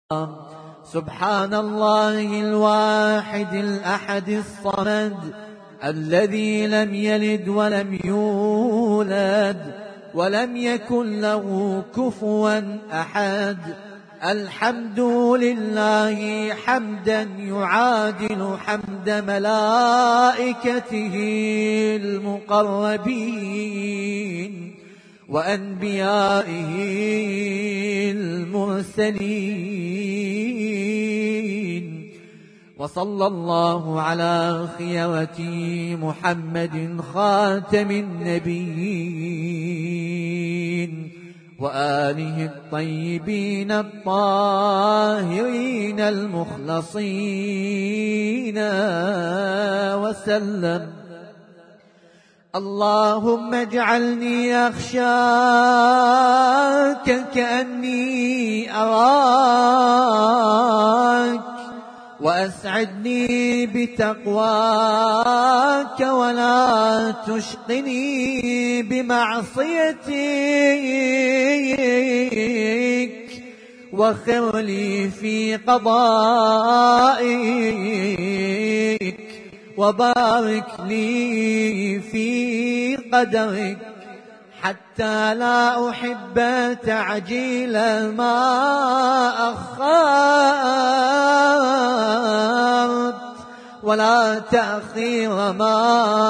سبحان الله الواحد الأحد الصمد الذي لم يلد ولم يولد ولم يكن له كفوا أحد. الحمد لله حمدا يعادل حمد ملائكته المقربين وأنبيائه المرسلين. وصلى الله على خيرة محمد خاتم النبيين وآله الطيبين الطاهرين المخلصين وسلم. اللهم اجعلني أخشاك كأني أراك، وأسعدني بتقواك ولا تشقني بمعصيتك، واغفر لي في قضائك وبارك لي في قدرك، حتى لا أحب تعجيل ما أخرت ولا تأخير ما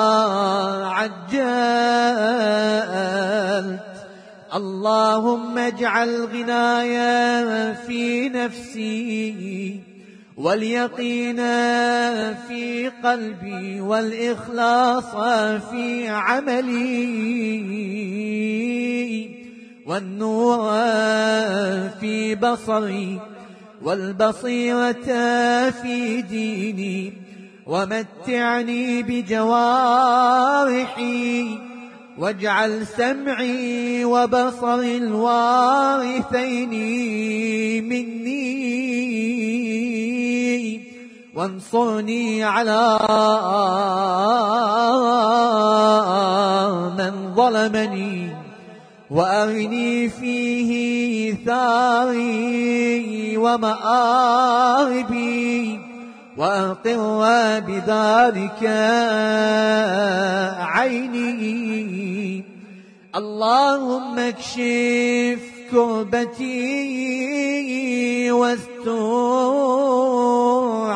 عجلت. اللهم اجعل غناي في نفسي، واليقين في قلبي، والإخلاص في عملي، والنور في بصري، والبصيرة في ديني. ومتعني بجوارحي، واجعل سمعي وبصري الوارثين مني، وانصرني على من ظلمني، وأرني فيه ثاري ومآربي، وأقر بذلك عيني. اللهم اكشف كربتي واستر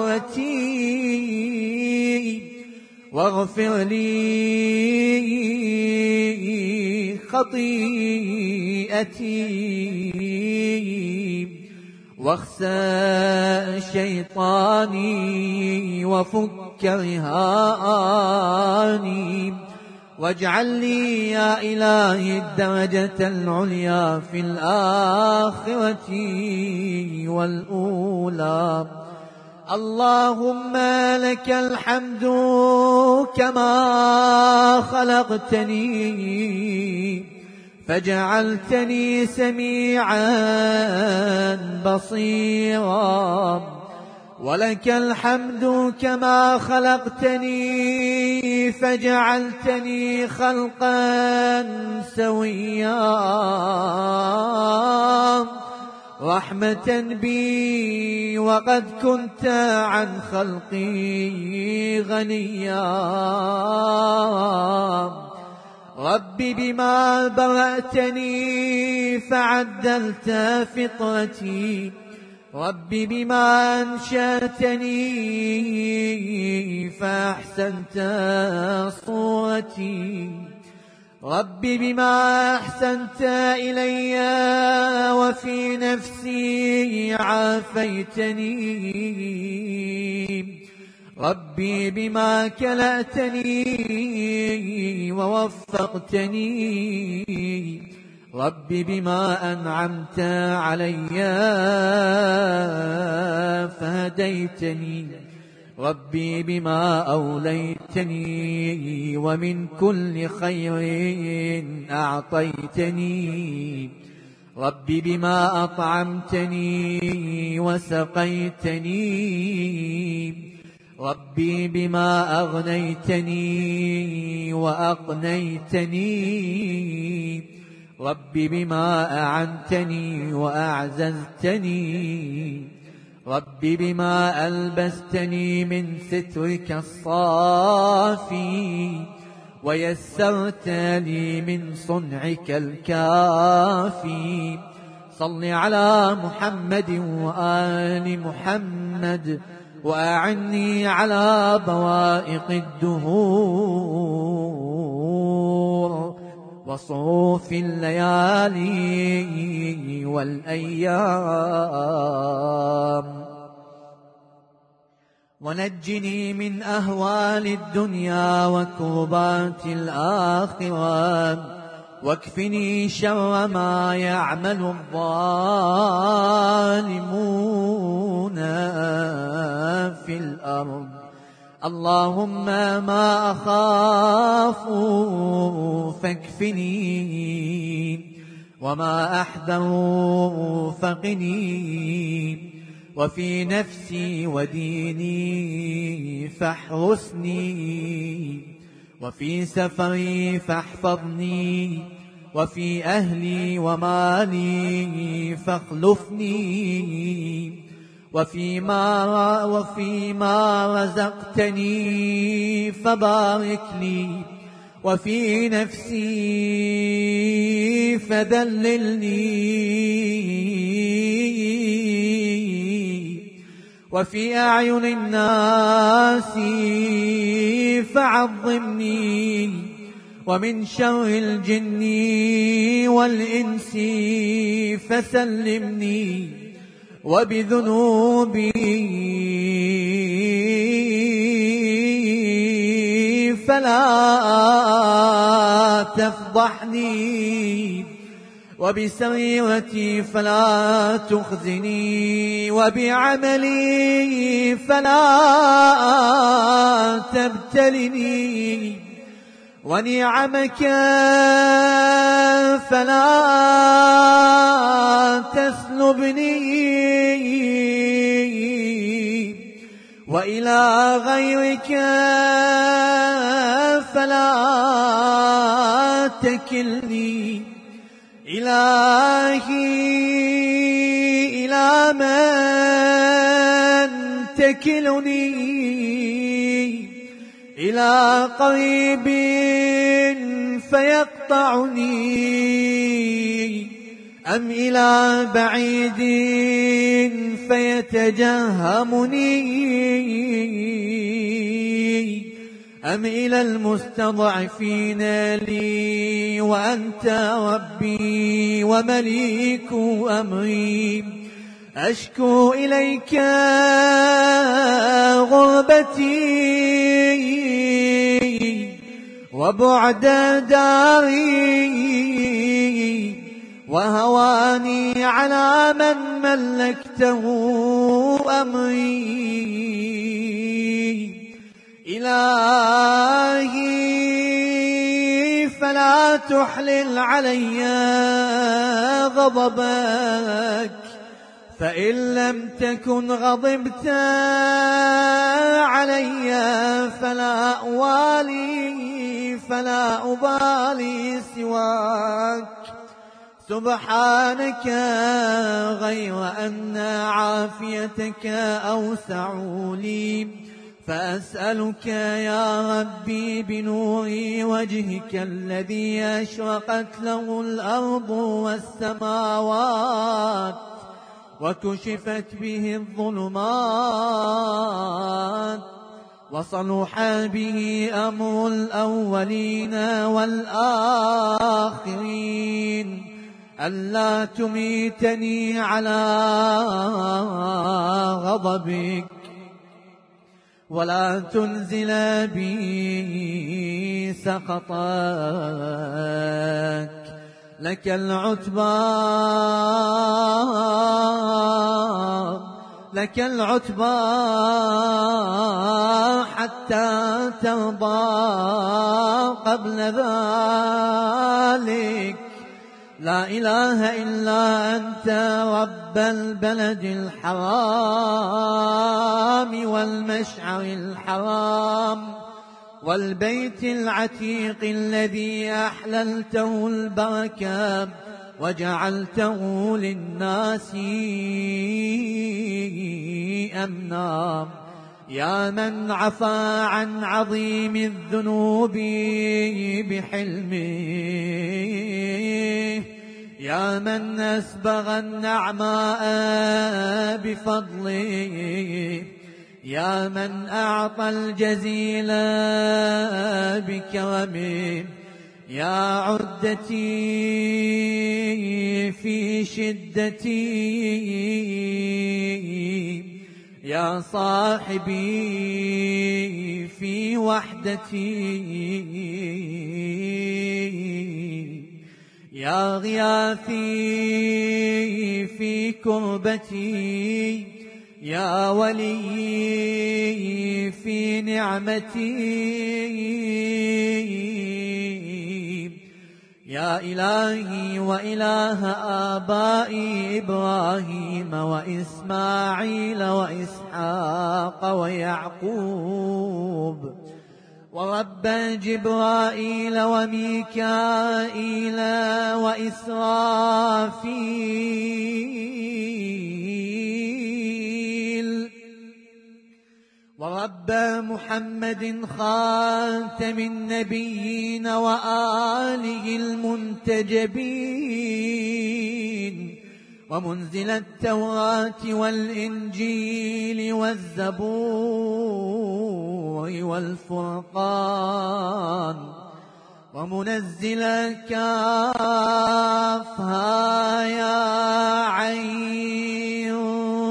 عورتي، واغفر لي خطيئتي، واخسأ شيطاني وفك رهاني، واجعل لي يا إلهي الدرجة العليا في الآخرة والأولى. اللهم لك الحمد كما خلقتني فجعلتني سميعا بصيرا، ولك الحمد كما خلقتني فجعلتني خلقا سويا، رحمة بي وقد كنت عن خلقي غنيا. رب بما برأتني فعدلت فطرتي، رب بما أنشأتني فأحسنت صورتي، رب بما أحسنت إلي وفي نفسي عافيتني، ربي بما كلأتني ووفقتني، ربي بما أنعمت علي فهديتني، ربي بما أوليتني ومن كل خير أعطيتني، ربي بما أطعمتني وسقيتني، ربي بما أغنيتني وأقنيتني، رب بما أعنتني وأعززتني، رب بما ألبستني من سترك الصافي، ويسرت لي من صنعك الكافي. صل على محمد وآل محمد، وأعني على بوائق الدهور وصروف الليالي والأيام، ونجني من أهوال الدنيا وكربات الآخرة، واكفني شر ما يعمل الظالمون في الأرض. اللهم ما أخاف فاكفني، وما أحذر فقني، وفي نفسي وديني فاحرسني، وفي سفري فاحفظني، وفي أهلي ومالي فاخلفني، وفيما رزقتني فبارك لي، وفي نفسي فذللني، وفي أعين الناس فعظمني، ومن شر الجن والإنس فسلمني، وبذنوبي فلا تفضحني، وبسريرتي فلا تخزني، وبعملي فلا تبتلني، ونعمك فلا تسلبني، وإلى غيرك فلا تكلني. إلهي إلى من تكلني؟ إلى قريب فيقطعني، أم إلى بعيد فيتجهمني، أم إلى المستضعفين لي وأنت ربي ومليك أمري؟ أشكو إليك غربتي وبعد داري، وهواني على من ملكته أمري. إلهي فلا تحلل علي غضبك، فإن لم تكن غضبت علي فلا أوالي فلا أبالي سواك. سبحانك غير أن عافيتك أوسع لي، فأسألك يا ربي بنور وجهك الذي أشرقت له الأرض والسماوات وكشفت به الظلمات وصلح به أمر الأولين والآخرين، ألا تميتني على غضبك ولا تنزل بي سخطك. لك العتبى لك العتبى حتى ترضى، قبل ذلك لا إله إلا أنت رب البلد الحرام والمشعر الحرام والبيت العتيق الذي أحللته البركة وجعلته للناس أمنا. يا من عفا عن عظيم الذنوب بحلمه، يا من أسبغ النعماء بفضله، يا من أعطى الجزيل بكرمه، يا عدتي في شدتي، يا صاحبي في وحدتي، يا غياثي في كربتي، يا ولي في نعمتي، يا إلهي وإله آبائي إبراهيم وإسماعيل وإسحاق ويعقوب، ورب جبرائيل وميكائيل وإسرافيل، ورب محمد خاتم النبيين وآله المنتجبين، ومنزل التوراة والإنجيل والزبور والفرقان، ومنزل كافها يا عين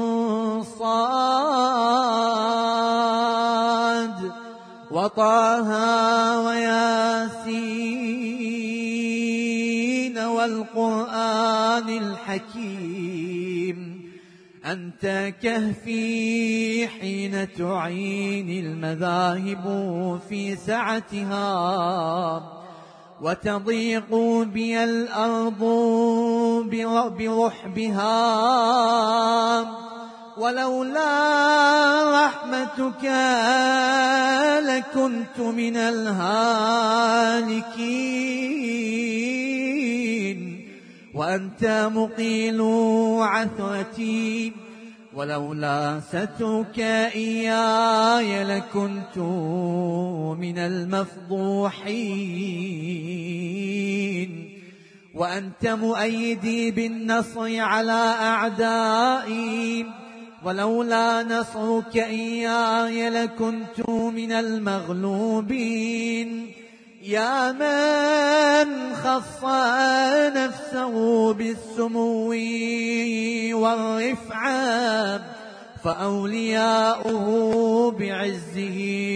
صاد، وطه وياسين والقرآن الحكيم. أنت كهفي حين تعيني المذاهب في سعتها، وتضيق بي الأرض برحبها، ولولا رحمتك لكنت من الهالكين، وأنت مقيل عثرتي، ولولا سترك إياي لكنت من المفضوحين، وأنت مؤيدي بالنصر على أعدائي، ولولا نصرك إياي لكنت من المغلوبين. يا من خص نفسه بالسمو والرفعة، فأولياؤه بعزه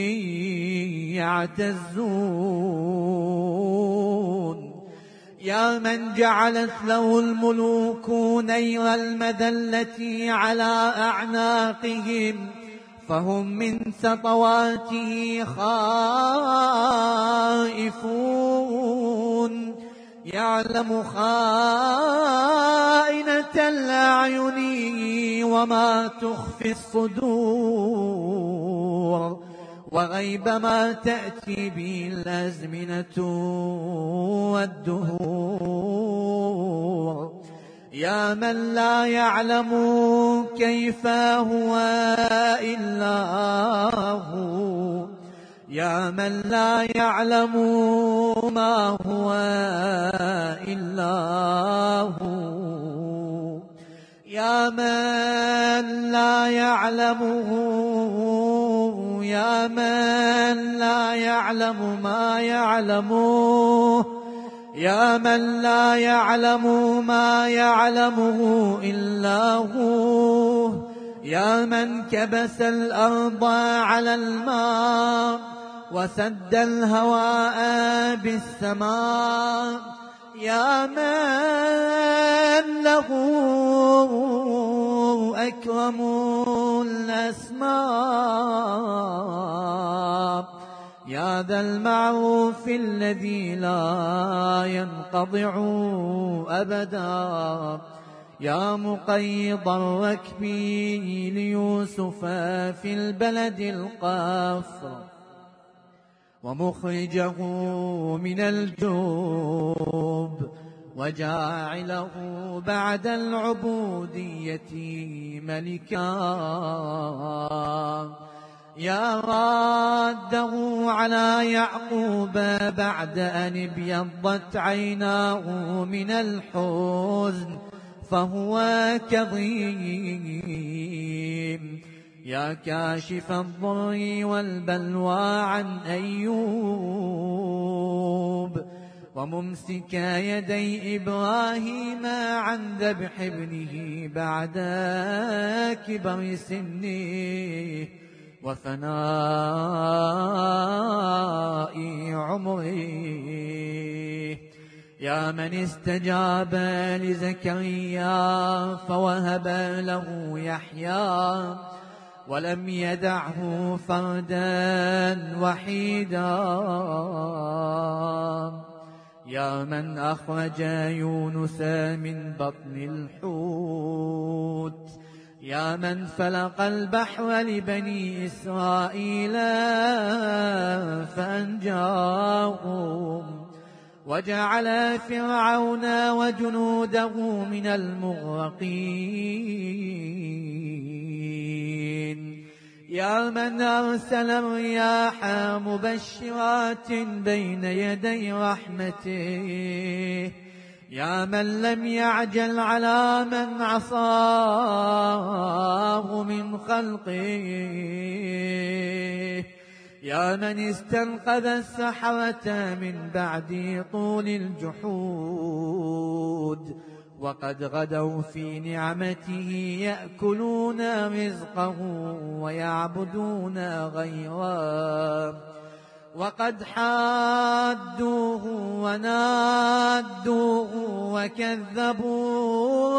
يعتزون. يا من جعلت له الملوك نير المذلة على أعناقهم، فهم من سطواته خائفون. يعلم خائنة الأعين وما تخفي الصدور، وغيب ما تأتي به الأزمنة والدهور. يا من لا يعلم كيف هو إلا هو، يا من لا يعلم ما هو إلا هو، يا من لا يعلمه، يا من لا يعلم ما يعلمه، يا من لا يعلم ما يعلمه إلا هو، يا من كبس الأرض على الماء وسد الهواء بالسماء، يا من له أكرم الأسماء، يا ذا المعروف الذي لا ينقضع أبدا، يا مقيض الركب ليوسف في البلد القفر، ومخرجه من الجوب وجاعله بعد العبودية ملكا يا راده على يعقوب بعد أن ابيضت عيناه من الحزن فهو كظيم يا كاشف الضر والبلوى عن أيوب وممسك يدي إبراهيم عن ذبح ابنه بعد كبر سنه وفناء عمره يا من استجاب لزكريا فوهب له يحيى ولم يدعه فردا وحيدا يا من أخرج يونس من بطن الحوت يا من فلق البحر لبني إسرائيل فأنجاهم وجعل فرعون وجنوده من المغرقين يا من أرسل الرياح مبشرات بين يدي رحمته يا من لم يعجل على من عصاه من خلقه يا من استنقذ السحرة من بعد طول الجحود وقد غدوا في نعمته يأكلون رزقه ويعبدون غيره وقد حادوه ونادوه وكذبوا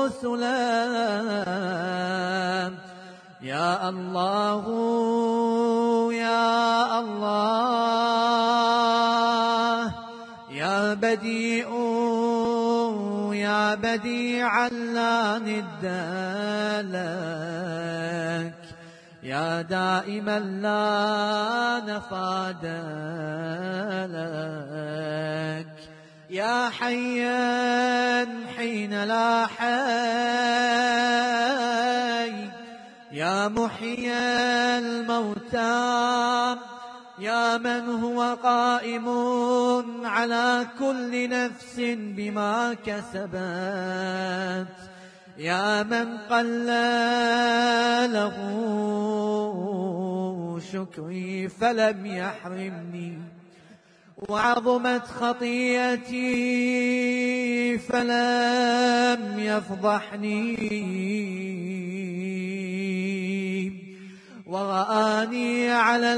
رسلا يا الله يا الله يا بديع يا بديعا لا ند لك يا دائما لا نفاد لك يا حيا حين لا حي يا محيي الموتى يا من هو قائم على كل نفس بما كسبت يا من قل له شكري فلم يحرمني وعظمت خطيئتي فلم يفضحني ورآني على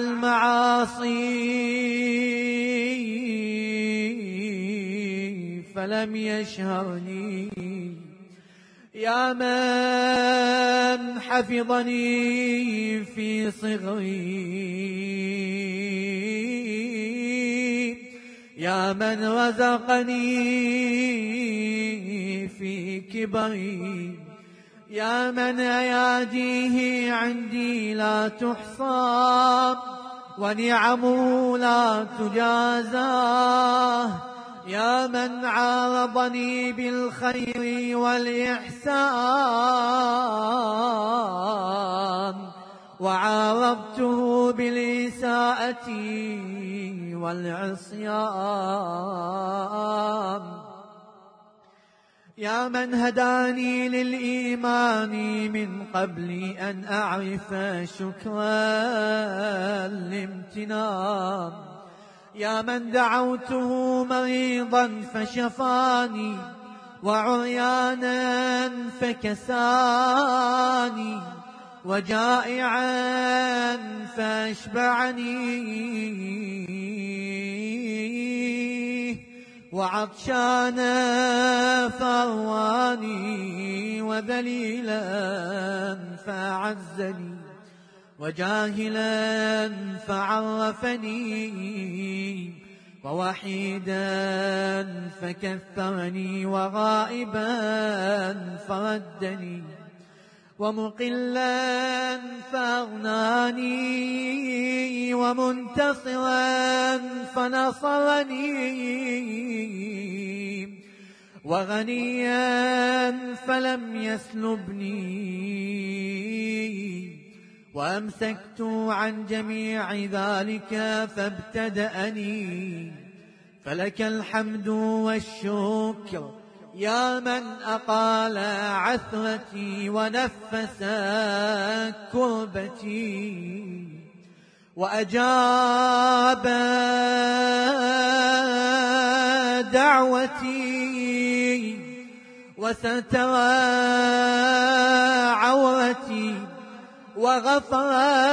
المعاصي فلم يشهرني يا من حفظني في صغري يا من رزقني في كبري يا من أياديه عندي لا تحصى ونعمه لا تجازى يا من عارضني بالخير والإحسان وعارضته بالإساءة والعصيان يا من هداني للإيمان من قبل أن أعرف شكر الامتنان يا من دعوته مريضا فشفاني وعريانا فكساني وجائعا فأشبعني وعطشانا فأرواني وذليلا فأعزني وجاهلا فعرفني ووحيدا فكثرني وغائبا فردني ومقلا فأغناني ومنتصرا فنصرني وغنيا فلم يسلبني وأمسكت عن جميع ذلك فابتدأني فلك الحمد والشكر يا من أقال عثرتي ونفس كربتي وأجاب دعوتي وستر عورتي وغفر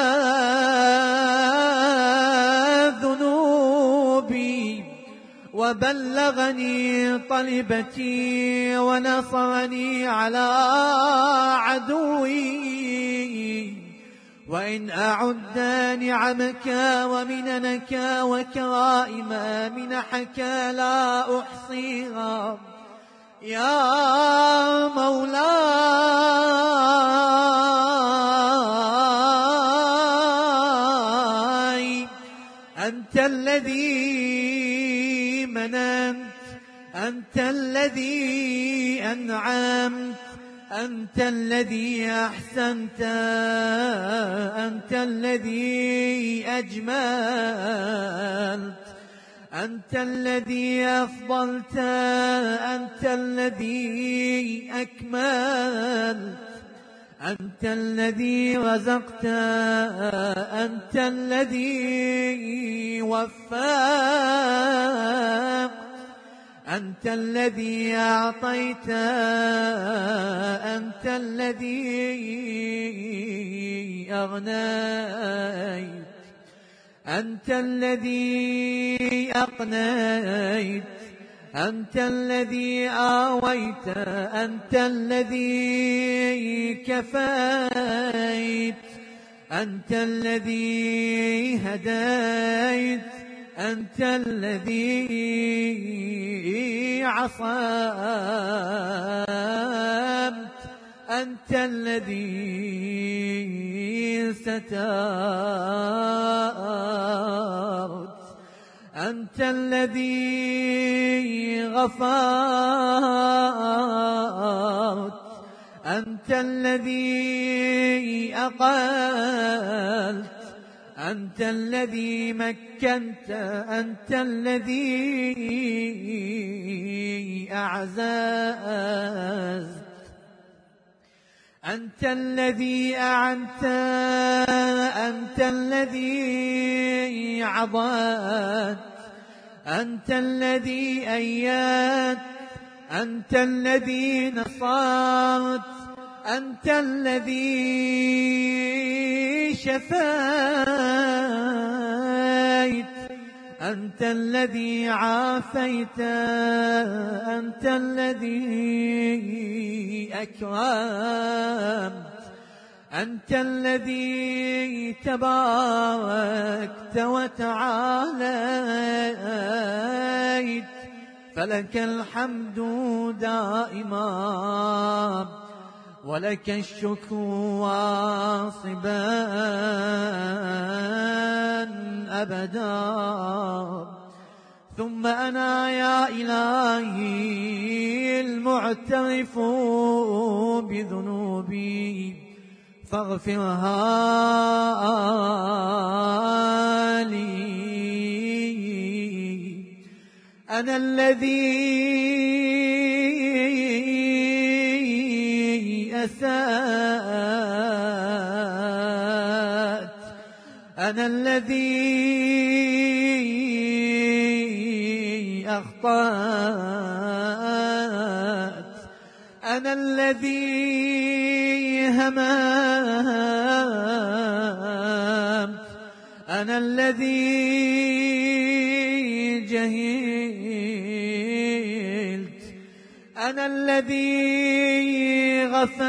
ذنوبي وبلغني طلبتي ونصرني على عدوي وإن أعد نعمك ومننك وكرائم منحك لا أحصيها يا مولاي أنت الذي مننت أنت الذي أنعمت أنت الذي أحسنت أنت الذي أجملت أنت الذي أفضلت أنت الذي أكملت أنت الذي رزقت أنت الذي وفقت أنت الذي أعطيت أنت الذي أغنيت أنت الذي أقنيت أنت الذي آويت أنت الذي كفيت أنت الذي هديت أنت الذي عصمت أنت الذي سترت أنت الذي غفرت أنت الذي أقلت أنت الذي مكنت أنت الذي أعززت أنت الذي أعنت أنت الذي عضدت أنت الذي أيدت أنت الذي نصرت أنت الذي شفيت أنت الذي عافيت أنت الذي أكرمت أنت الذي تباركت وتعاليت فلك الحمد دائما ولك الشكر واصبا أبدا ثم أنا يا إلهي المعترف بذنوبي فاغفرها لي أنا الذي أسأت أنا الذي أخطأت أنا الذي هممت أنا الذي جهلت أنا الذي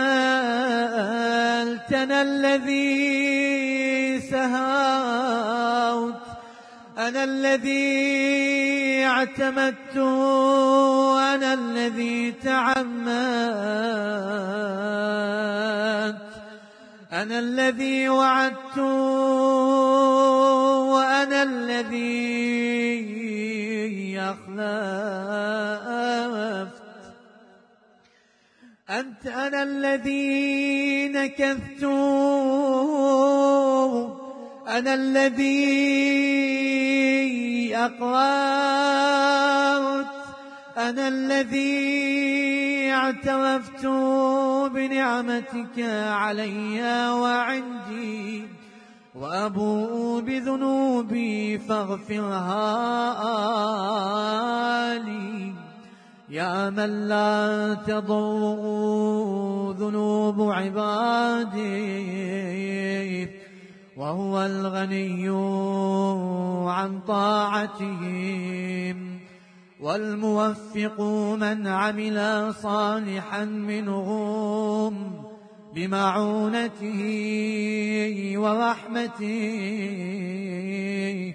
غفلت أنا الذي سهوت أنا الذي اعتمدت أنا الذي تعمدت أنا الذي وعدت وأنا الذي أخلفت، أنا الذي نكثت، أنا الذي أقررت، أنا الذي اعترفت بنعمتك علي وعندي، وأبوء بذنوبي فاغفرها لي. يا من لا تضر ذنوب عباده، وهو الغني عن طاعتهم، والموفق من عمل صالحا منهم بمعونته ورحمته.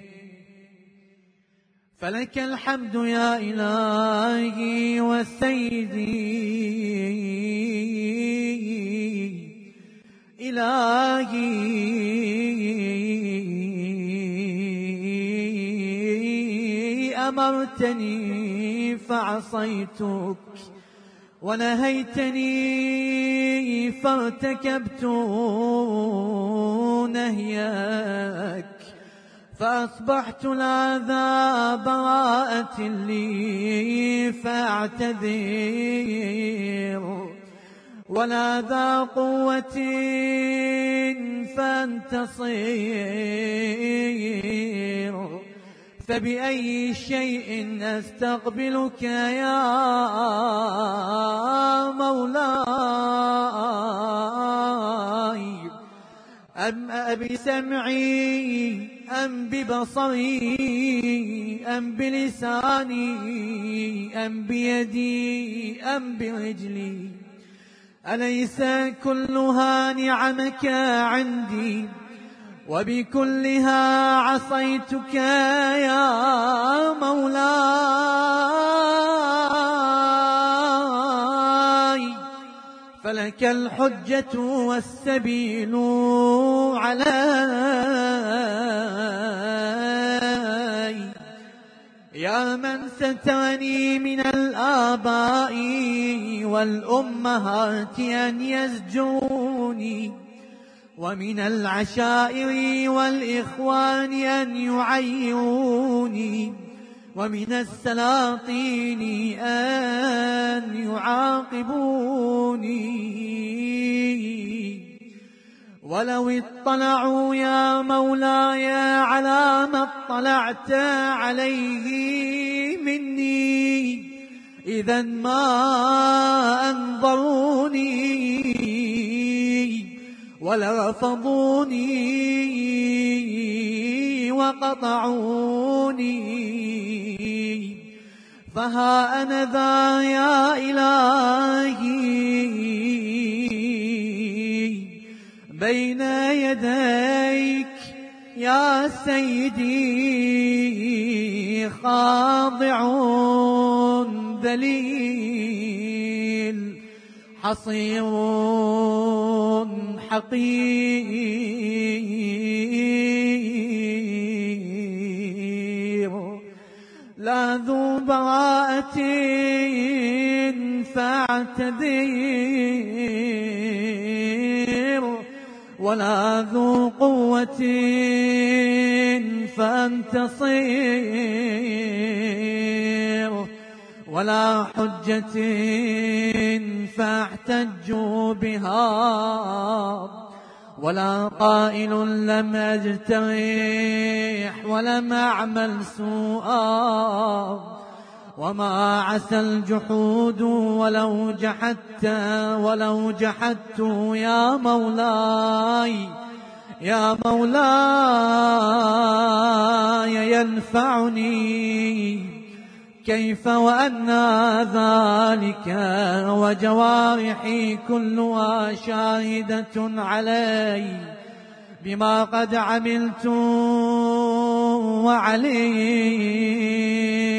فلك الحمد يا إلهي وسيدي، إلهي أمرتني فعصيتك، ونهيتني فارتكبت نهيك، فأصبحت لا ذا براءة لي فاعتذر، ولا ذا قوة فانتصر. فبأي شيء أستقبلك يا مولاي؟ أم بسمعي أم ببصري أم بلساني أم بيدي أم برجلي؟ أليس كلها نعمك عندي، وبكلها عصيتك يا مولاي؟ فلك الحجة والسبيل علي. يا من سترني من الآباء والأمهات أن يزجروني، ومن العشائر والإخوان أن يعيروني، ومن السلاطين أن يعاقبوني. ولو اطلعوا يا مولاي على ما اطلعت عليه مني، إذا ما أنظروني ولرفضوني وقطعوني. فها أنا ذا يا إلهي بين يديك يا سيدي، خاضع ذليل حصير حقير، لا ذو براءة فاعتذر، ولا ذو قوة فانتصر، ولا حجة فاحتج بها، ولا قائل لم أجترح ولم أعمل سوءا. وما عسى الجحود ولو جحدت يا مولاي، يا مولاي ينفعني، كيف وأنى ذلك وجوارحي كلها شاهدة علي بما قد عملت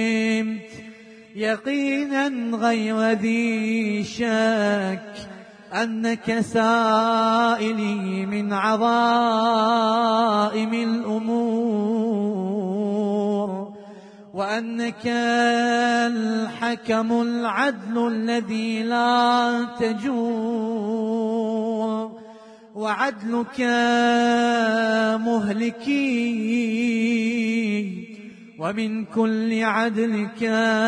وعلمت، يقينا غير ذي شك أنك سائلي من عظائم الأمور، وأنك الحكم العدل الذي لا تجور، وعدلك مهلكي، ومن كل عدلك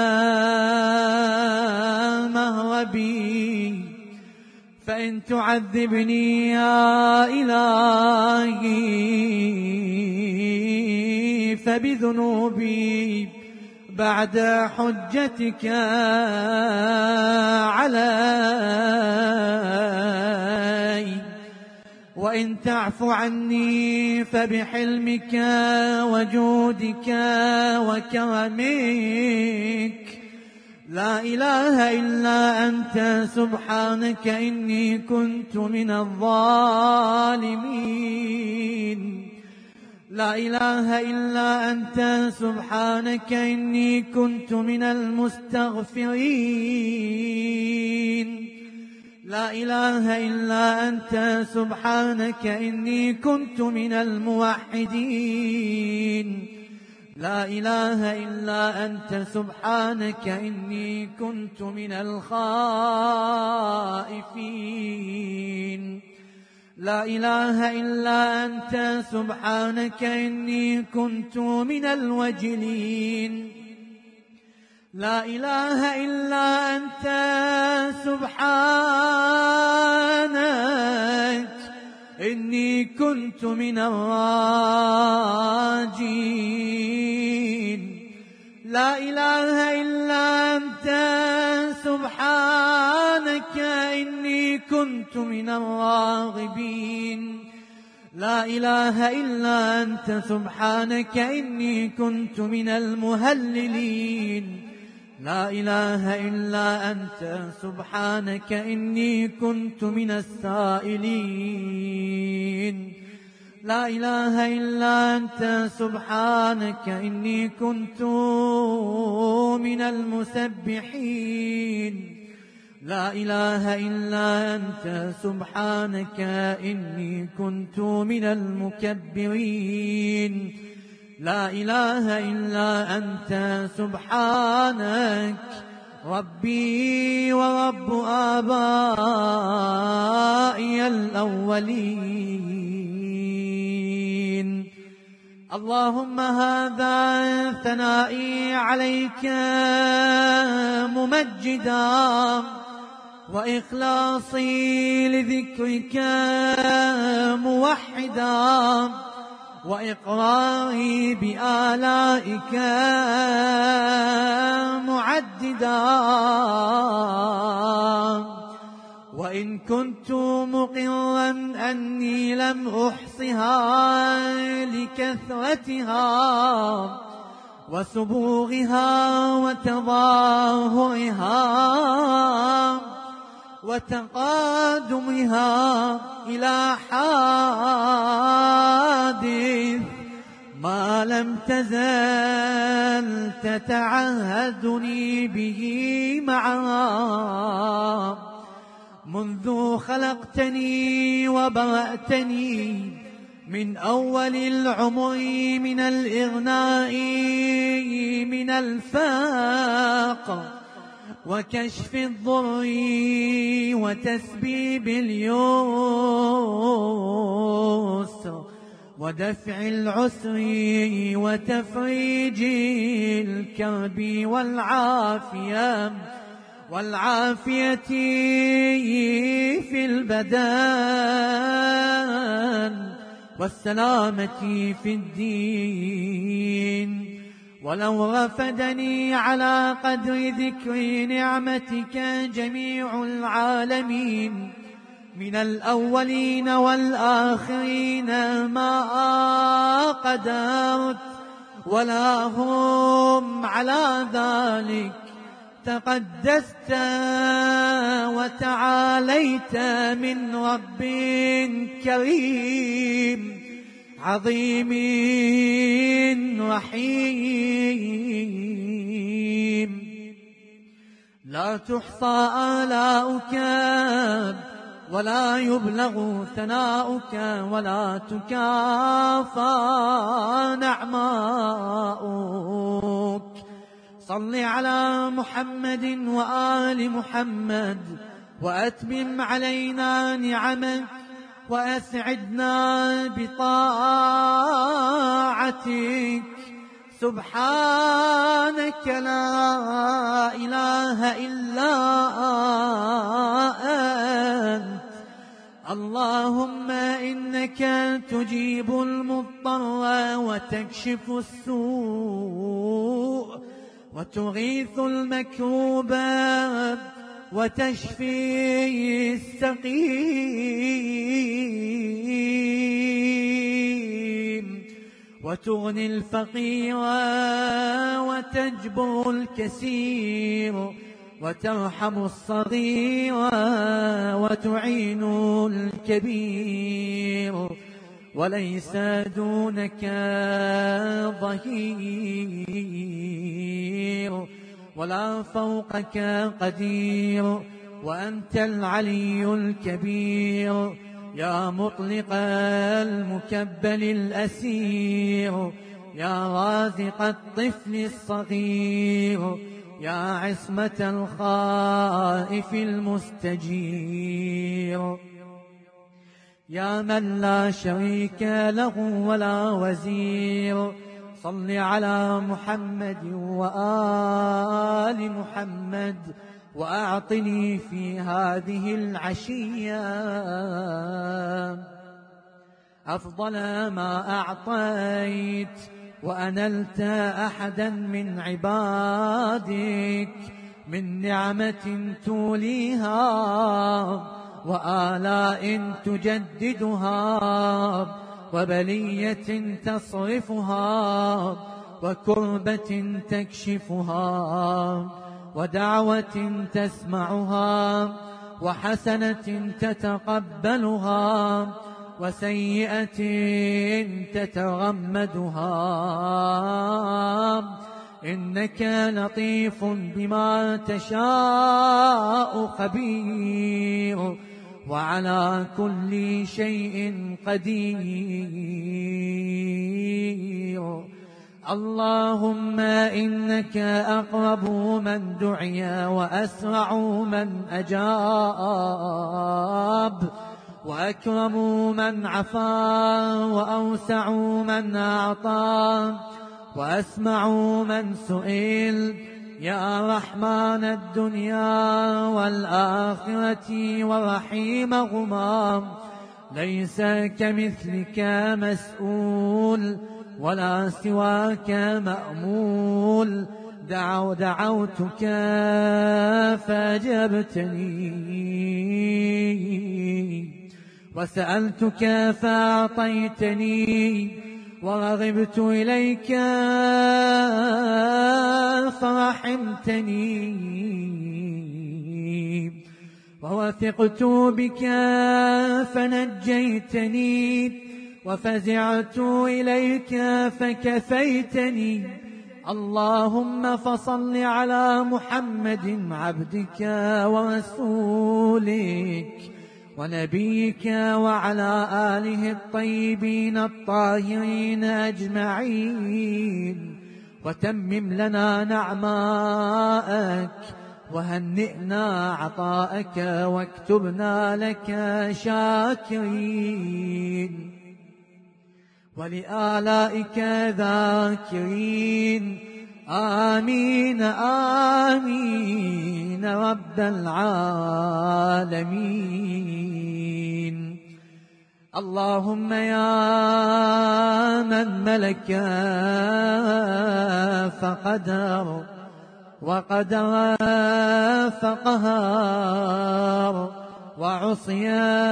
مهربي. فإن تعذبني يا إلهي فبذنوبي بعد حجتك علي، وإن تعف عني فبحلمك وجودك وكرمك. لا إله إلا أنت سبحانك إني كنت من الظالمين. لا إله إلا أنت سبحانك إني كنت من المستغفرين. لا إله إلا أنت سبحانك إني كنت من الموحدين. لا إله إلا أنت سبحانك إني كنت من الخائفين. لا إله إلا أنت سبحانك إني كنت من الوجلين. لا إله إلا أنت سبحانك إني كنت من الراجين. لا إله إلا أنت سبحانك إني كنت من الراغبين. لا إله إلا أنت سبحانك إني كنت من المهللين. لا إله إلا أنت سبحانك إني كنت من السائلين. لا إله إلا أنت سبحانك إني كنت من المسبحين. لا إله إلا أنت سبحانك إني كنت من المكبرين. لا إله إلا أنت سبحانك ربي ورب آبائي الأولين. اللهم هذا ثنائي عليك ممجدا، وإخلاصي لذكرك موحدا، وإقراري بآلائك معددا. وإن كنت مقرا أني لم أحصها لكثرتها وسبوغها وتظاهرها وتقادمها إلى حادث ما لم تزل تتعهدني به معها منذ خلقتني وبرأتني من أول العمر من الإغناء من الفاقة وكشف الضر وتسبيب اليسر ودفع العسر وتفريج الكرب والعافية في البدن والسلامة في الدين. ولو رفدني على قدر ذكر نعمتك جميع العالمين من الأولين والآخرين ما قدرت ولا هم على ذلك. تقدست وتعاليت من رب كريم عظيم رحيم. لا تحصى آلاؤك ولا يبلغ ثناؤك ولا تكافى نعماؤك. صل على محمد وآل محمد وأتمم علينا نعمك وأسعدنا بطاعتك. سبحانك لا إله إلا أنت. اللهم إنك تجيب المضطر وتكشف السوء وتغيث المكروب وتشفي السقيم وتغني الفقير وتجبر الكسير وترحم الصغير وتعين الكبير وليس دونك ظهير ولا فوقك قدير وأنت العلي الكبير. يا مطلق المكبل الأسير يا رازق الطفل الصغير يا عصمة الخائف المستجير يا من لا شريك له ولا وزير. صل على محمد وآل محمد وأعطني في هذه العشية أفضل ما أعطيت وأنلت أحدا من عبادك من نعمة توليها وآلاء تجددها وبلية تصرفها وكربة تكشفها ودعوة تسمعها وحسنة تتقبلها وسيئة تتغمدها. إنك لطيف بما تشاء خبير وعلى كل شيء قدير. اللهم إنك أقرب من دعي وأسرع من أجاب وأكرم من عفا وأوسع من أعطى وأسمع من سئل. يا رحمن الدنيا والآخرة ورحيمهما ليس كمثلك مسؤول ولا سواك مأمول. دعوتك فأجبتني وسألتك فأعطيتني ورغبت إليك فرحمتني ووثقت بك فنجيتني وفزعت إليك فكفيتني. اللهم فصل على محمد عبدك ورسولك ونبيك وعلى آله الطيبين الطاهرين أجمعين وتمم لنا نعماءك وهنئنا عطاءك واكتبنا لك شاكرين ولآلائك ذاكرين. آمين آمين رب العالمين. اللهم يا من ملك فقدر وقدر فقهر وعصي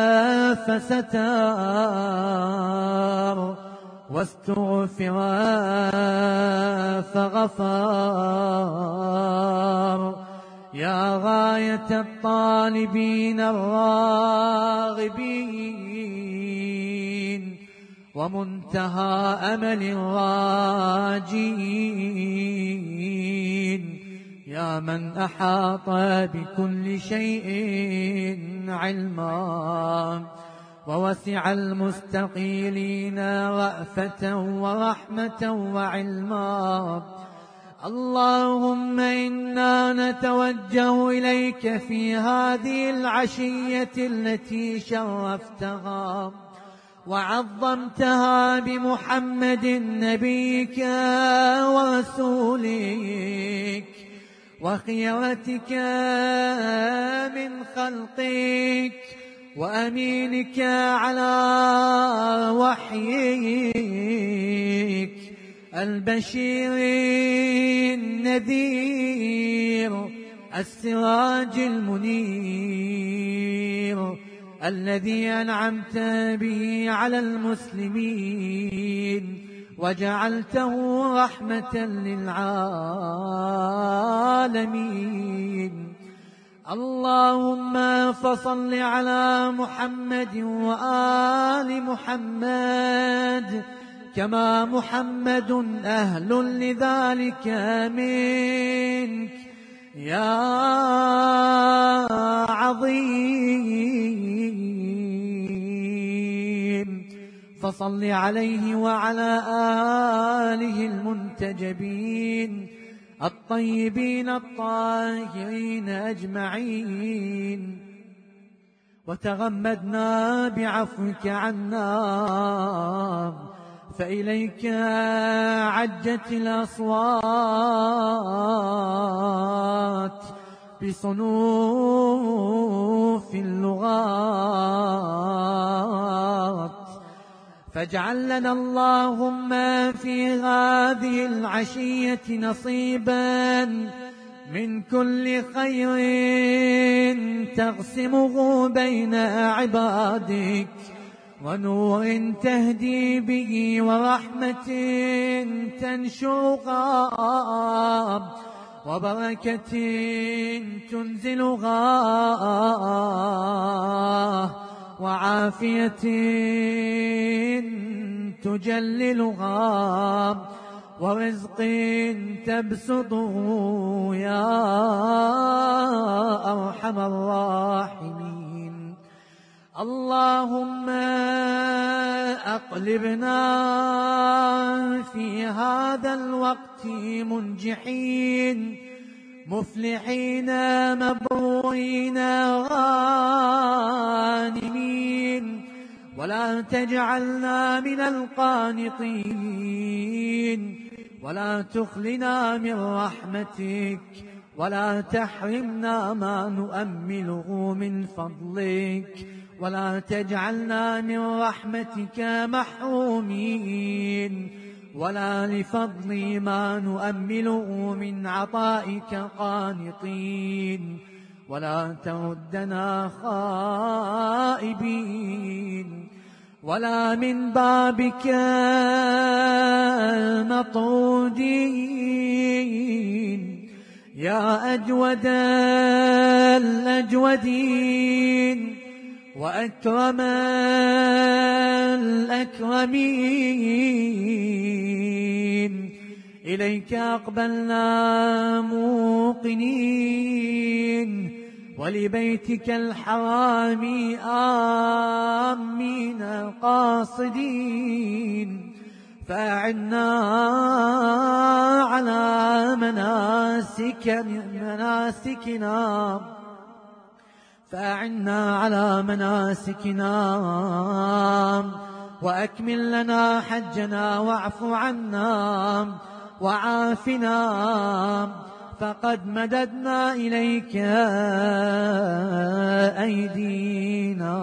فستار واستغفر فغفر. يا غاية الطالبين الراغبين ومنتهى أمل الراجين. يا من أحاط بكل شيء علما ووسع المستقيلين رأفة ورحمة وعلما. اللهم إنا نتوجه إليك في هذه العشية التي شرفتها وعظمتها بمحمد نبيك ورسولك وخيرتك من خلقك وأمينك على وحيك البشير النذير السراج المنير الذي أنعمت به على المسلمين وجعلته رحمة للعالمين. اللهم فصل على محمد وآل محمد كما محمد أهل لذلك منك يا عظيم. فصل عليه وعلى آله المنتجبين الطيبين الطاهرين أجمعين، وتغمدنا بعفوك عنا، فإليك عجت الأصوات بصنوف اللغات. فاجعل لنا اللهم في هذه العشية نصيبا من كل خير تقسمه بين عبادك، ونور تهدي به، ورحمة تنشرها، وبركة تنزلها، وعافية تجللها، ورزق تبسطه يا أرحم الراحمين. اللهم أقلبنا في هذا الوقت منجحين مفلحين مبرورين غانمين، ولا تجعلنا من القانطين، ولا تخلنا من رحمتك، ولا تحرمنا ما نؤمله من فضلك، ولا تجعلنا من رحمتك محرومين، ولا لفضل ما نؤمله من عطائك قانطين، ولا تردنا خائبين، ولا من بابك مطرودين يا أجود الأجودين وأكرم الأكرمين. إليك أقبلنا موقنين، ولبيتك الحرام آمين قاصدين. فأعنا على مناسكنا فأعنا على مناسكنا، وأكمل لنا حجنا، واعف عنا وعافنا، فقد مددنا إليك أيدينا،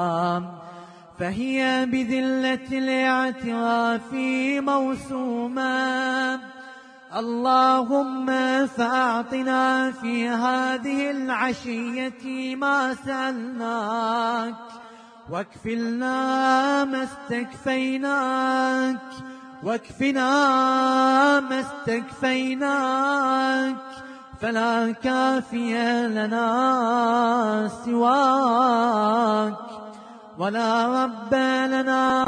فهي بذلة الاعتراف موسومة. اللهم فأعطنا في هذه العشية ما سألناك، واكفلنا ما استكفيناك، واكفنا ما استكفيناك، فلا كافي لنا سواك، ولا رب لنا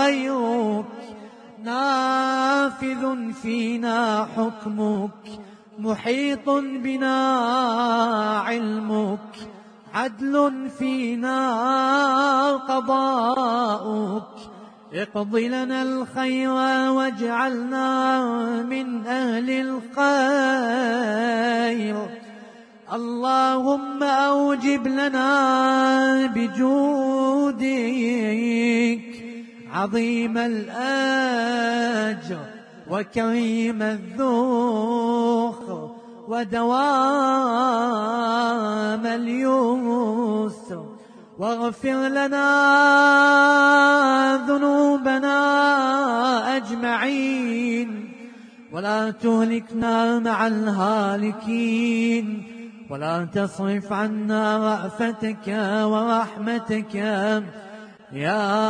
غيرك، نافذ فينا حكمك، محيط بنا علمك، عدل فينا قضاؤك، اقض لنا الخير واجعلنا من أهل الخير. اللهم أوجب لنا بجودك عظيم الأجر وكريم الذوق ودوام اليسر، واغفر لنا ذنوبنا أجمعين، ولا تهلكنا مع الهالكين، ولا تصرف عنا رأفتك ورحمتك يا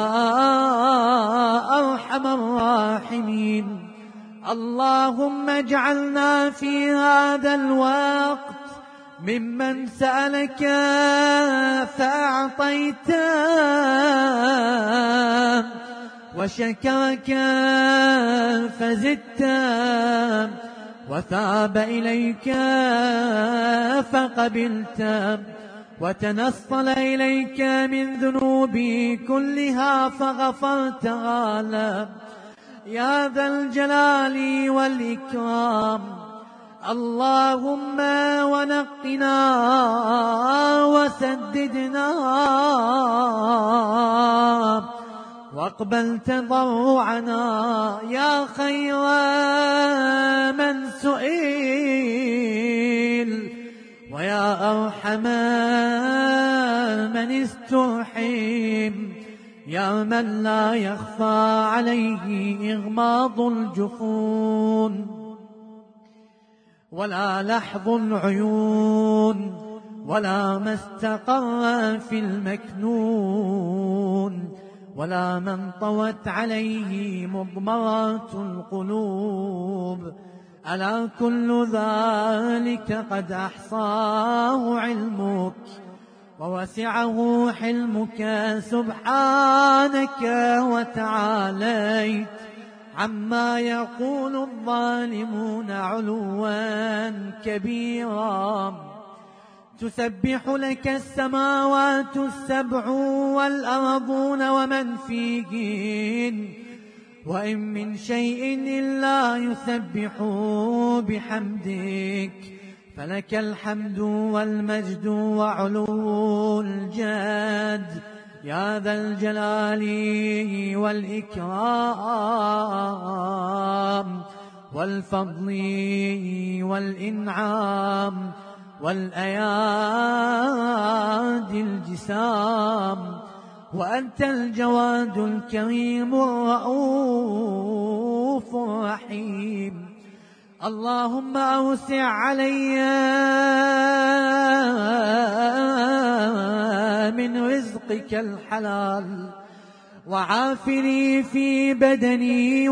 أرحم الراحمين. اللهم اجعلنا في هذا الوقت ممن سألك فأعطيت، وشكرك فزدت، وثاب إليك فقبلت، وتنصل إليك من ذنوبي كلها فغفرتها له يا ذا الجلال والإكرام. اللهم ونقنا وسددنا واقبل تضرعنا يا خير من سئل، ويا أرحم من استرحم، يا من لا يخفى عليه إغماض الجفون ولا لحظ العيون ولا ما استقر في المكنون، ولا من طوت عليه مضمرات القلوب. ألا كل ذلك قد أحصاه علمك ووسعه حلمك سبحانك وتعاليت عما يقول الظالمون علوا كبيرا. تسبح لك السماوات السبع والأرضون ومن فيهن، وإن من شيء إلا يسبح بحمدك، فلك الحمد والمجد وعلو الجد يا ذا الجلال والإكرام والفضل والإنعام والأيادي الجسام. وأنت الجواد الكريم الرؤوف الرحيم. اللهم أوسع علي من رزقك الحلال، وعافني في بدني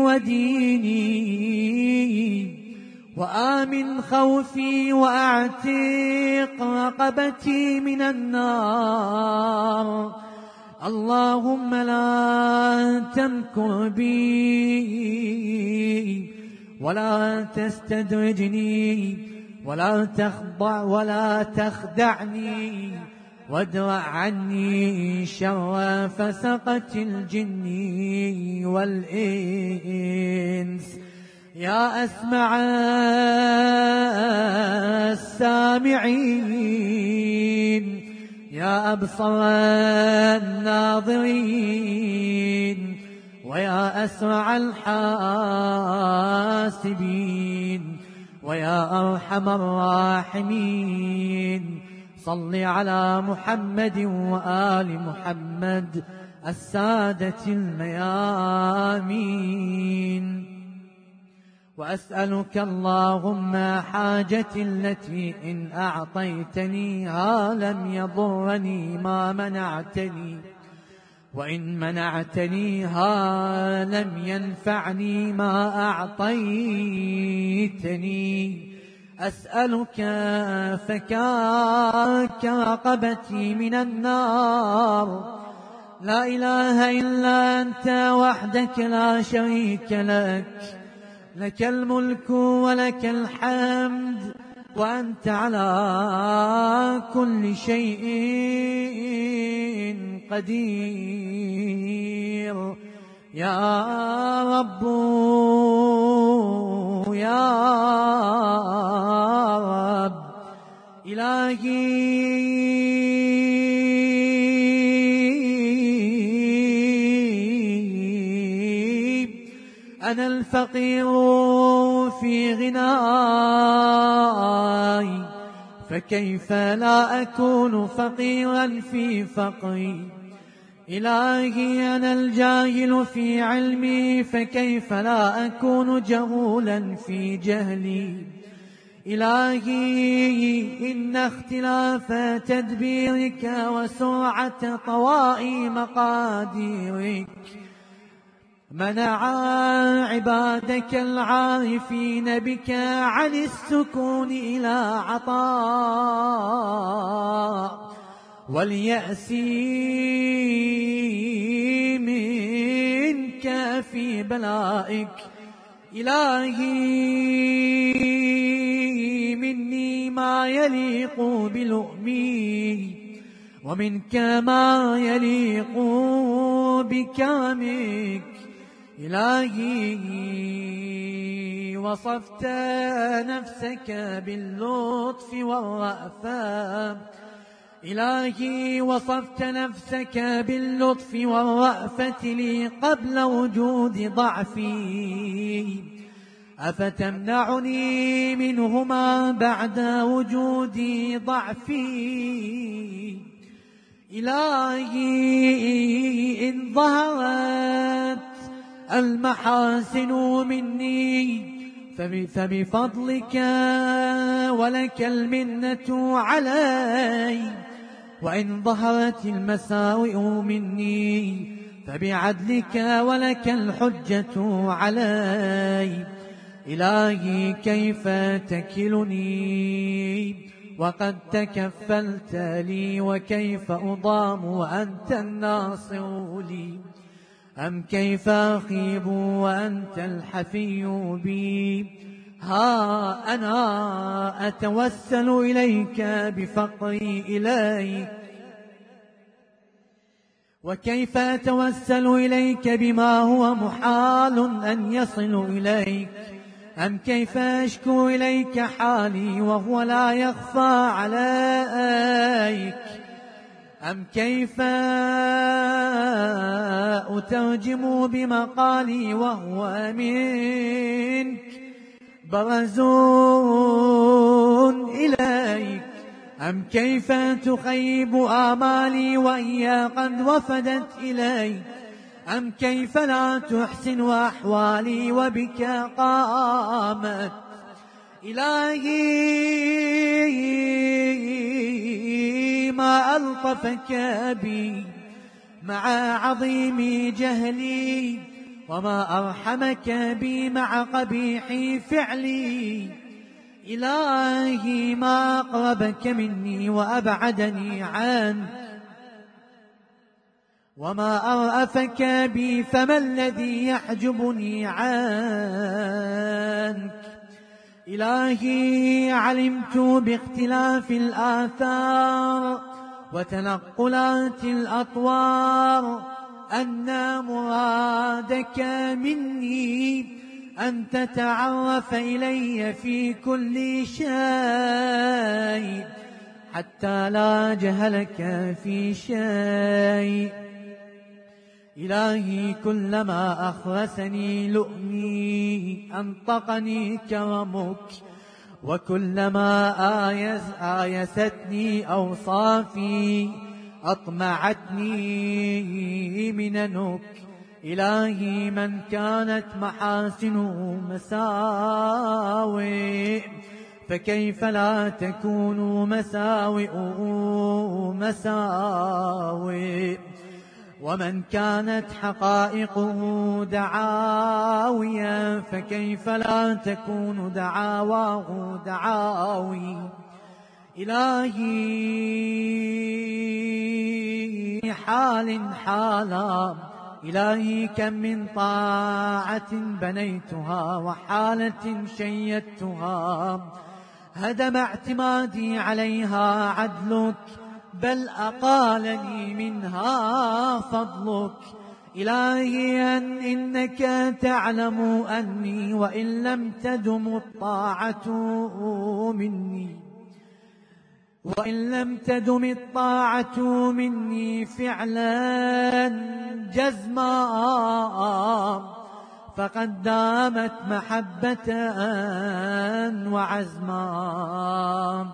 وديني، وآمن خوفي وأعتق رقبتي من النار. اللهم لا تمكر بي ولا تستدرجني ولا تخدعني، وادرع عني شر فسقة الجن والإنس يا أسمع السامعين، يا أبصر الناظرين، ويا أسرع الحاسبين، ويا أرحم الراحمين. صل على محمد وآل محمد السادة الميامين. وأسألك اللهم حاجتي التي إن أعطيتنيها لم يضرني ما منعتني، وإن منعتنيها لم ينفعني ما أعطيتني. أسألك فكاك رقبتي من النار. لا إله إلا أنت وحدك لا شريك لك، لك الملك ولك الحمد وأنت على كل شيء قدير. يا رب يا رب إلهي أنا الفقير في غناي، فكيف لا أكون فقيرا في فقري. إلهي أنا الجاهل في علمي، فكيف لا أكون جهولا في جهلي. إلهي إن اختلاف تدبيرك وسرعة طوائي مقاديرك منع عبادك العارفين بك عن السكون إلى عطاء واليأس منك في بلائك. إلهي مني ما يليق بلؤمي، ومنك ما يليق بكرمك. إلهي وصفت نفسك باللطف والرأفة، إلهي وصفت نفسك باللطف والرأفة لي قبل وجود ضعفي، أفتمنعني منهما بعد وجود ضعفي. إلهي إن ظهرت المحاسن مني فبفضلك ولك المنة علي، وإن ظهرت المساوئ مني فبعدلك ولك الحجة علي. إلهي كيف تكلني وقد تكفلت لي، وكيف أضام وأنت الناصر لي، أم كيف أخيب وأنت الحفي بي. ها أنا أتوسل إليك بفقري إليك، وكيف أتوسل إليك بما هو محال أن يصل إليك. أم كيف أشكو إليك حالي وهو لا يخفى عليك. أم كيف أترجم بمقالي وهو منك برزون إليك. أم كيف تخيب آمالي وهي قد وفدت إليك. أم كيف لا تحسن أحوالي وبك قامت. إلهي ما ألطفك بي مع عظيم جهلي، وما أرحمك بي مع قبيح فعلي. إلهي ما أقربك مني وأبعدني عنك، وما أرأفك بي فما الذي يحجبني عنك. إلهي علمت باختلاف الآثار وتنقلات الأطوار أن مرادك مني أن تتعرف إلي في كل شيء حتى لا جهلك في شيء. إلهي كلما أخرسني لؤمي أنطقني كرمك، وكلما آيستني أوصافي أطمعتني مننك. إلهي من كانت محاسنه مساوئ فكيف لا تكون مساوئه مساوئ. ومن كانت حقائقه دعاويا فكيف لا تكون دعاواه دعاوي. إلهي حال حالا إلهي كم من طاعة بنيتها وحالة شيدتها هدم اعتمادي عليها عدلك، بل أقالني منها فضلك. إلهي إنك تعلم أني وإن لم تدم الطاعة مني فعلا جزما فقد دامت محبة وعزما.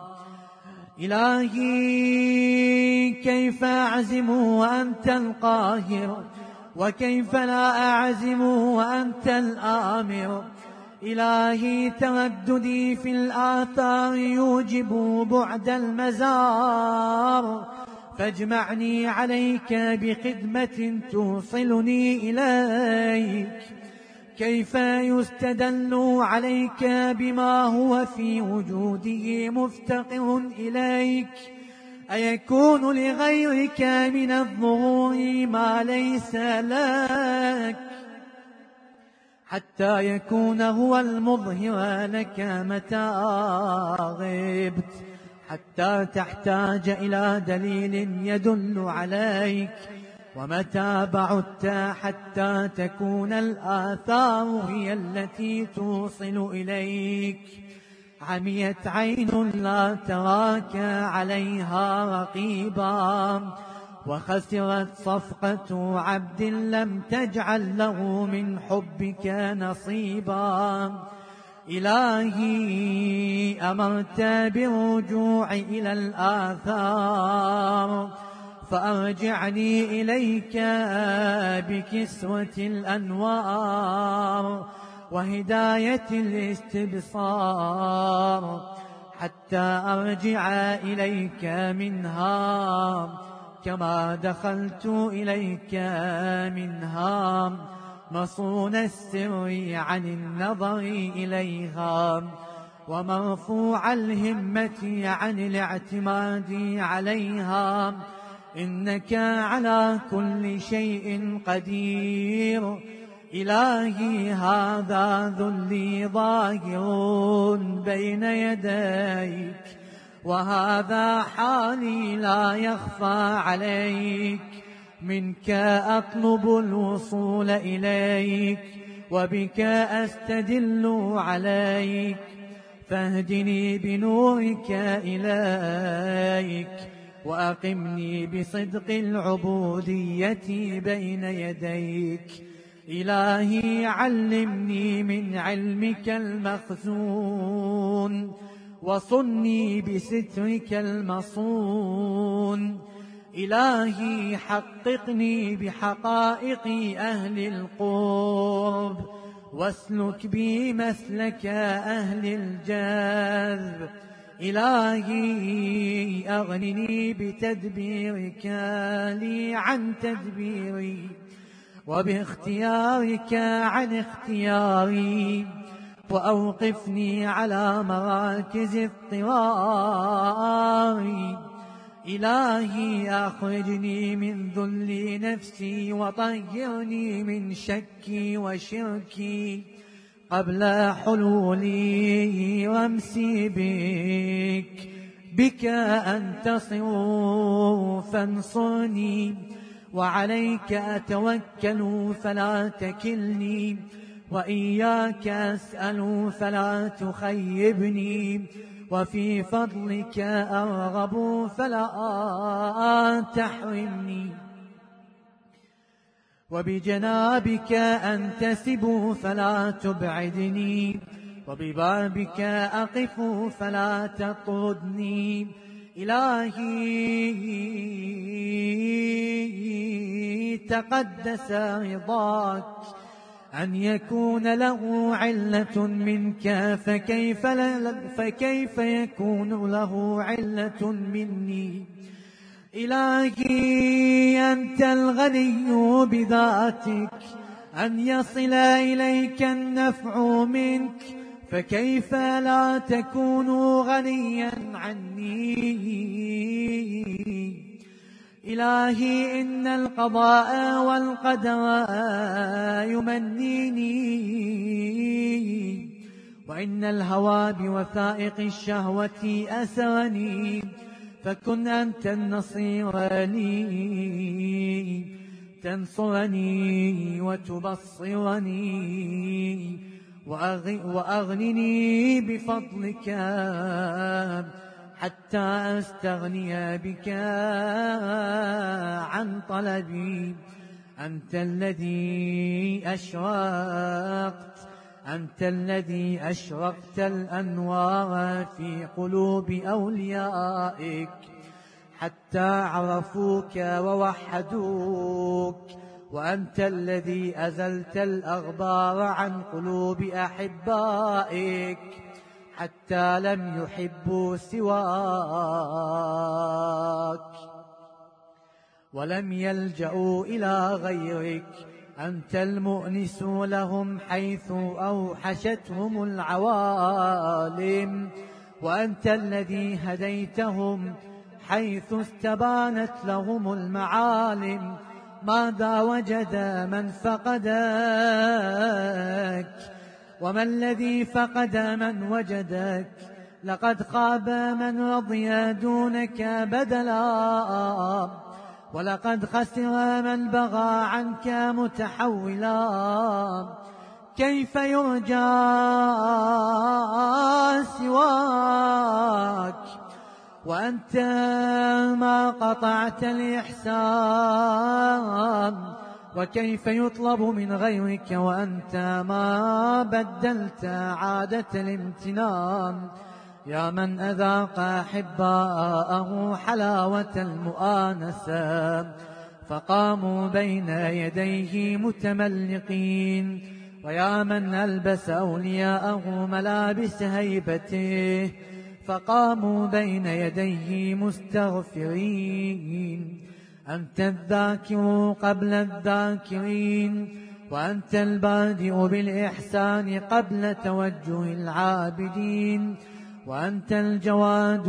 إلهي كيف أعزم وأنت القاهر، وكيف لا أعزم وأنت الآمر. إلهي ترددي في الآثار يوجب بعد المزار، فاجمعني عليك بخدمة توصلني إليك. كيف يستدل عليك بما هو في وجوده مفتقر إليك؟ أيكون لغيرك من الظهور ما ليس لك، حتى يكون هو المظهر لك متى غبت، حتى تحتاج إلى دليل يدل عليك، ومتى بعدت حتى تكون الآثار هي التي توصل إليك. عميت عين لا تراك عليها رقيبا، وخسرت صفقة عبد لم تجعل له من حبك نصيبا. إلهي أمرت بالرجوع إلى الآثار، فأرجعني إليك بكسوة الأنوار وهداية الاستبصار، حتى أرجع إليك منها كما دخلت إليك منها، مصون السر عن النظر إليها، ومرفوع الهمة عن الاعتماد عليها. إنك على كل شيء قدير. إلهي هذا ذلي ظاهر بين يديك، وهذا حالي لا يخفى عليك. منك أطلب الوصول إليك، وبك أستدل عليك، فاهدني بنورك إليك، وأقمني بصدق العبودية بين يديك. إلهي علمني من علمك المخزون، وصني بسترك المصون. إلهي حققني بحقائق أهل القرب، واسلك بي مسلك أهل الجذب. إلهي أغنني بتدبيرك لي عن تدبيري، وباختيارك عن اختياري، وأوقفني على مراكز اضطراري. إلهي أخرجني من ذل نفسي، وطهرني من شكي وشركي قبل حلولي وامسي بك أنتصر فانصرني. وعليك أتوكل فلا تكلني، وإياك أسأل فلا تخيبني، وفي فضلك أرغب فلا تحرمني، وبجنابك أنتسب فلا تبعدني، وببابك أقف فلا تطردني. إلهي تقدس رضاك أن يكون له علة منك، فكيف يكون له علة مني؟ إلهي أنت الغني بذاتك، أن يصل إليك النفع منك، فكيف لا تكون غنيا عني؟ إلهي إن القضاء والقدر يمنيني، وإن الهوى بوثائق الشهوة أسرني، فكن أنت النصير لي، تنصرني وتبصرني، وأغنني بفضلك حتى أستغني بك عن طلبي. أنت الذي أشرقت الأنوار في قلوب أوليائك حتى عرفوك ووحدوك، وأنت الذي أزلت الأغبار عن قلوب أحبائك حتى لم يحبوا سواك ولم يلجأوا إلى غيرك. أنت المؤنس لهم حيث أوحشتهم العوالم، وأنت الذي هديتهم حيث استبانت لهم المعالم. ماذا وجد من فقدك؟ وما الذي فقد من وجدك؟ لقد خاب من رضي دونك بدلا، ولقد خسر من بغى عنك متحولا. كيف يرجى سواك وأنت ما قطعت الإحسان؟ وكيف يطلب من غيرك وأنت ما بدلت عادة الامتنان؟ يا من أذاق أحباءه حلاوة المؤانسة فقاموا بين يديه متملقين، ويا من ألبس أولياءه ملابس هيبته فقاموا بين يديه مستغفرين. أنت الذاكر قبل الذاكرين، وأنت البادئ بالإحسان قبل توجه العابدين، وأنت الجواد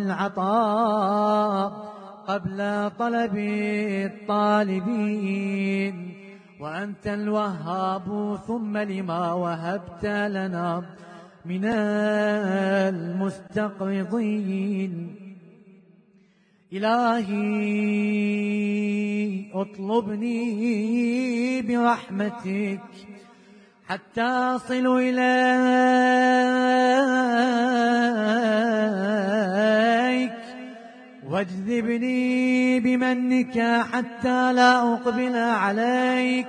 بالعطاء قبل طلب الطالبين، وأنت الوهاب ثم لما وهبت لنا من المستقرضين. إلهي اطلبني برحمتك حتى أصل إليك، واجذبني بمنك حتى لا أقبل عليك.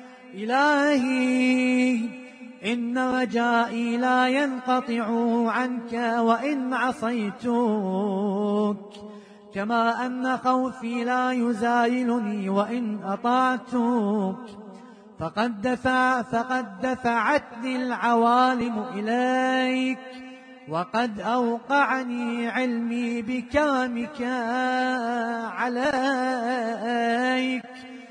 إلهي إن رجائي لا ينقطع عنك وإن عصيتك، كما أن خوفي لا يزايلني وإن أطعتك. فقد دفعتني العوالم إليك، وقد أوقعني علمي بكرمك عليك.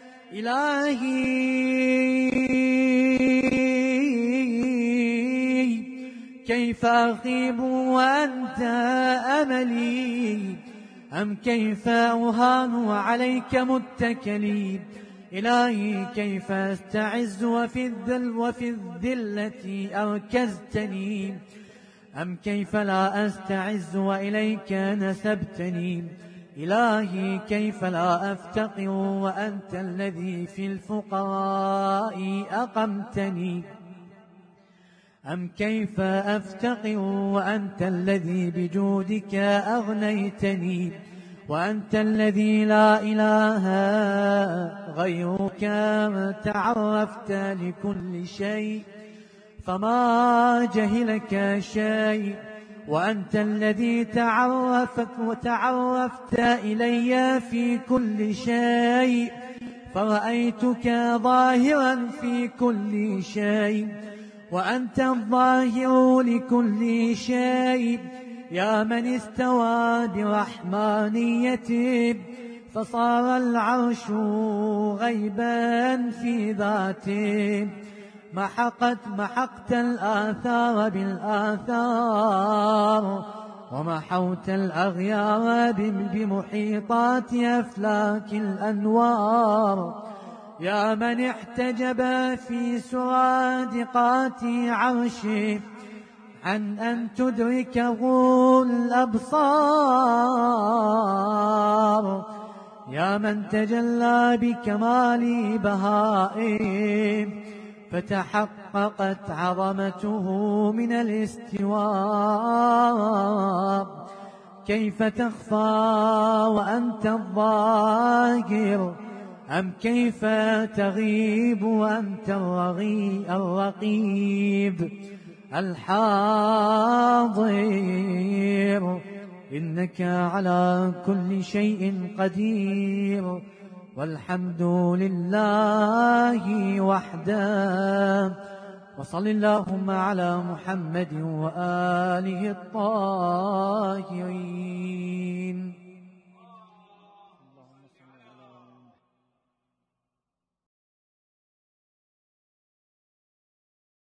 إلهي كيف أخيب وأنت أملي، أم كيف أهان عليك متكلي؟ إلهي كيف أستعز وفي الذلة أركزتني، أم كيف لا أستعز وإليك نسبتني؟ إلهي كيف لا أفتقر وأنت الذي في الفقراء أقمتني، أم كيف أفتقر وأنت الذي بجودك أغنيتني؟ وأنت الذي لا إله غيرك تعرفت لكل شيء فما جهلك شيء، وأنت الذي تعرفت إلي في كل شيء فرأيتك ظاهرا في كل شيء، وأنت الظاهر لكل شيء. يا من استوى برحمانيته فصار العرش غيبا في ذاته، محقت الآثار بالآثار ومحوت الأغيار بمحيطات أفلاك الأنوار، يا من احتجب في سرادقات عرشه عن أن تدركه الأبصار، يا من تجلى بكمال بهائه فتحققت عظمته من الاستواء، كيف تخفى وأنت الظاهر؟ أم كيف تغيب وأنت الرقيب الحاضر؟ إنك على كل شيء قدير، والحمد لله وحده. وصل اللهم على محمد وآله الطاهرين.